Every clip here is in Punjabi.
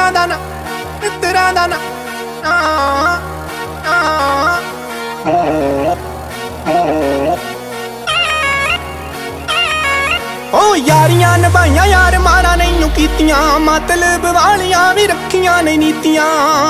ਮਿੱਤਰਾਂ ਦਾ ਨਾ, ਮਿੱਤਰਾਂ ਦਾ ਨਾ। ਓ ਯਾਰੀਆਂ ਨਿਭਾਈਆਂ ਯਾਰ ਮਾਰਾਂ ਨਹੀਂ ਕੀਤੀਆਂ, ਮਤਲਬ ਵਾਲੀਆਂ ਵੀ ਰੱਖੀਆਂ ਨੇ ਨੀਤੀਆਂ।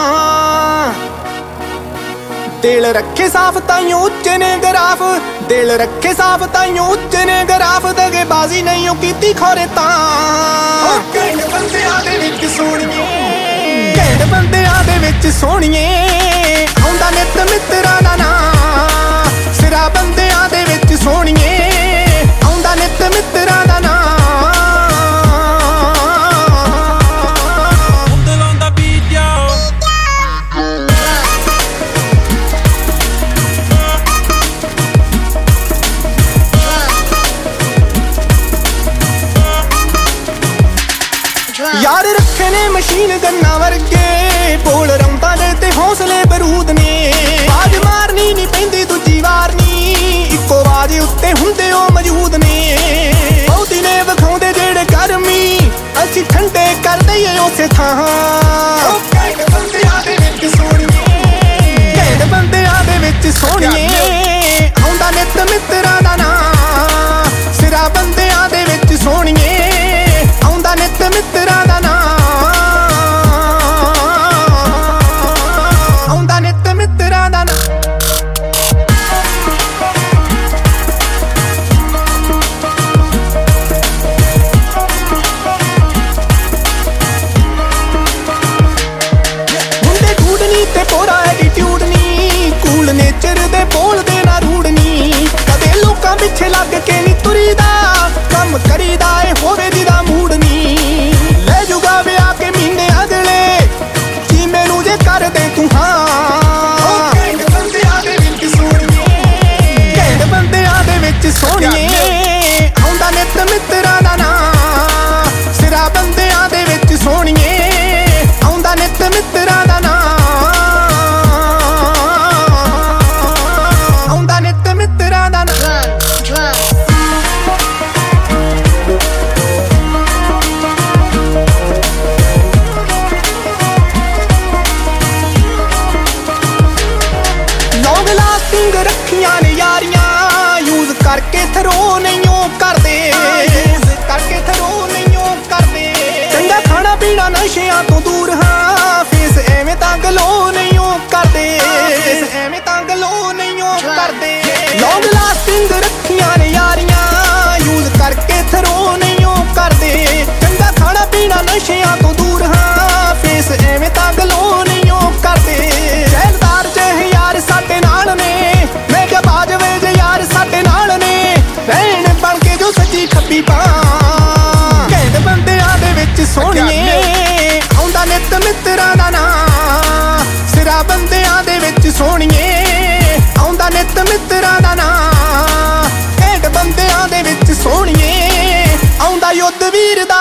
ਦਿਲ ਰੱਖੇ ਸਾਫ ਤਾਈਓ ਉੱਚੇ ਨੇ ਗਰਾਫ, ਦਿਲ ਰੱਖੇ ਸਾਫ ਤਾਈਓ ਉੱਚੇ ਨੇ ਗਰਾਫ। ਦਗੇਬਾਜ਼ੀ ਨਹੀਂ ਕੀਤੀ ਖੋਰੇ ਤਾਂ ਘੈਂਟ ਬੰਦਿਆਂ ਦੇ ਵਿੱਚ ਸੋਹਣੀਏ, ਘੈਂਟ ਬੰਦਿਆਂ ਦੇ ਵਿੱਚ ਸੋਹਣੀਏ। ਆਉਂਦਾ ਨਿੱਤ ਮਿੱਤਰਾਂ ਦਾ ਨਾਂ, ਸਿਰਾ ਬੰਦਿਆਂ ਦੇ ਵਿੱਚ ਸੋਹਣੀਏ। ਆਉਂਦਾ ਨਿੱਤ ਮਿੱਤਰਾਂ ਦਾ ਨਾਂ। ਯਾਰ ਰੱਖੇ ਨੇ ਮਸ਼ੀਨ ਗੰਨਾਂ ਵਰਗੇ, ਬੋਲ ਰੌਂਦਾਂ ਦੇ ਤੇ ਹੌਸਲੇ ਬਰੂਦ ਨੇ। ਆਵਾਜ਼ ਮਾਰਨੀ ਨਹੀਂ ਪੈਂਦੀ ਦੂਜੀ ਵਾਰ ਨੀ, ਇੱਕੋ ਆਵਾਜ਼ ਉੱਤੇ ਹੁੰਦੇ ਉਹ ਮੌਜੂਦ ਨੇ। ਬਹੁਤੀ ਨੇ ਵਿਖਾਉਂਦੇ ਜਿਹੜੇ ਗਰਮੀ, ਅਸੀਂ ਠੰਡੇ ਕਰ ਦਈਏ ਉਸੇ ਥਾਂ। ਘੈਂਟ ਬੰਦਿਆਂ ਦੇ ਵਿੱਚ ਸੋਹਣੀਏ, ਘੈਂਟ ਬੰਦਿਆਂ ਦੇ ਵਿੱਚ ਸੋਹਣੀਏ। ਆਉਂਦਾ ਨਿੱਤ ਮਿੱਤਰਾਂ ਦਾ ਨਾਂ, ਸਿਰਾ ਬੰਦਿਆਂ ਦੇ ਵਿੱਚ ਸੋਹਣੀਏ। ਆਉਂਦਾ ਨਿੱਤ ਮਿੱਤਰਾਂ ਦਾ ਨਾਂ, ਆਉਂਦਾ ਨਿੱਤ ਮਿੱਤਰਾਂ ਦਾ ਨਾਂ। ਮੁੰਡੇ ਗੂੜ ਨੀ ਤੇ ਪੂਰਾ ਐਟੀਟਿਊਡ ਨੀ, ਕੂਲ ਨੇਚਰ ਦੇ ਬੋਲਦੇ ਨਾ ਰੂੜ ਨੀ। ਕਦੇ ਲੋਕਾਂ ਪਿੱਛੇ ਲੱਗ ਕੇ ਨੀ ਤੁਰੀਦਾ, ਕੰਮ ਕਰੀਦਾ ਏ ਹੋਵੇ ਜਿਹਦਾ ਮੂਡ ਨੀ। ਲੈ ਜੂਗਾ ਵਿਆਹ ਕੇ ਮਹੀਨੇ ਅਗਲੇ, ਜੀ ਮੈਨੂੰ ਜੇ ਕਰਦੇ ਤੂੰ ਹਾਂ। ਘੈਂਟ ਬੰਦਿਆਂ ਦੇ ਵਿੱਚ ਸੋਹਣੀਏ, ਘੈਂਟ ਬੰਦਿਆਂ ਦੇ ਵਿੱਚ ਸੋਹਣੀਏ। ਆਉਂਦਾ ਨਿੱਤ ਮਿੱਤਰਾਂ ਦਾ ਨਾਂ, ਸਿਰਾ ਬੰਦਿਆਂ ਦੇ ਵਿੱਚ ਸੋਹਣੀਏ। ਆਉਂਦਾ ਨਿੱਤ ਮਿੱਤਰਾਂ ਦਾ ਨਾਂ, ਆਉਂਦਾ ਨਿੱਤ ਮਿੱਤਰਾਂ ਦਾ ਨਾਂ। ਲੌਂਗ ਲਾਸਟਿੰਗ ਰੱਖੀਆਂ ਨੇ ਯਾਰੀਆਂ, ਯੂਜ਼ ਕਰਕੇ ਥਰੋ ਨਹੀਂ ਉਹ ਕਰਦੇ, ਯੂਜ਼ ਕਰਕੇ ਥਰੋ ਨਹੀਂ ਉਹ ਕਰਦੇ। ਚੰਗਾ ਖਾਣਾ ਪੀਣਾ ਨਸ਼ਿਆਂ ਤੋਂ ਦੂਰ ਹਾਂ, ਫੇਸ ਐਵੇਂ ਤਾਂ ਗਲੋ ਨਹੀਂ ਉਹ ਕਰਦੇ, ਫੇਸ ਐਵੇਂ ਤਾਂ ਗਲੋ ਨਹੀਂ ਉਹ ਕਰਦੇ। ਲੌਂਗ ਲਾਸਟਿੰਗ ਰੱਖੀਆਂ ਨੇ ਯਾਰੀਆਂ, ਯੂਜ਼ ਕਰਕੇ ਥਰੋ ਨਹੀਂ ਉਹ ਕਰਦੇ। ਚੰਗਾ ਖਾਣਾ ਪੀਣਾ ਨਸ਼ਿਆਂ ਤੋਂ ਦੂਰ ਹਾਂ, ਫੇਸ ਐਵੇਂ ਤਾਂ ਗਲੋ ਨਹੀਂ ਉਹ ਕਰਦੇ। ਜੈਲਦਾਰ ਜਿਹੇ ਯਾਰ ਸਾਡੇ ਨਾਲ ਨੇ, ਮੈਂ ਕਿਹਾ ਬਾਜਵੇ ਜੇ ਯਾਰ ਸਾਡੇ ਨਾਲ ਨੇ। ਰਹਿਣ ਬਣ ਕੇ ਜੋ ਸੱਜੀ ਖੱਬੀ ਬਾਂ, ਘੈਂਟ ਬੰਦਿਆਂ ਦੇ ਵਿੱਚ ਸੋਹਣੀਏ। ਆਉਂਦਾ ਨਿੱਤ ਮਿੱਤਰਾਂ ਦਾ ਨਾਂ, ਸਿਰਾ ਬੰਦਿਆਂ ਦੇ ਵਿੱਚ ਸੋਹਣੀਏ। ਆਉਂਦਾ ਨਿੱਤ ਮਿੱਤਰਾਂ ਦਾ ਨਾਂ, ਘੈਂਟ ਬੰਦਿਆਂ ਦੇ ਵਿੱਚ ਸੋਹਣੀਏ। ਆਉਂਦਾ ਯੁੱਧ ਵੀਰ ਦਾ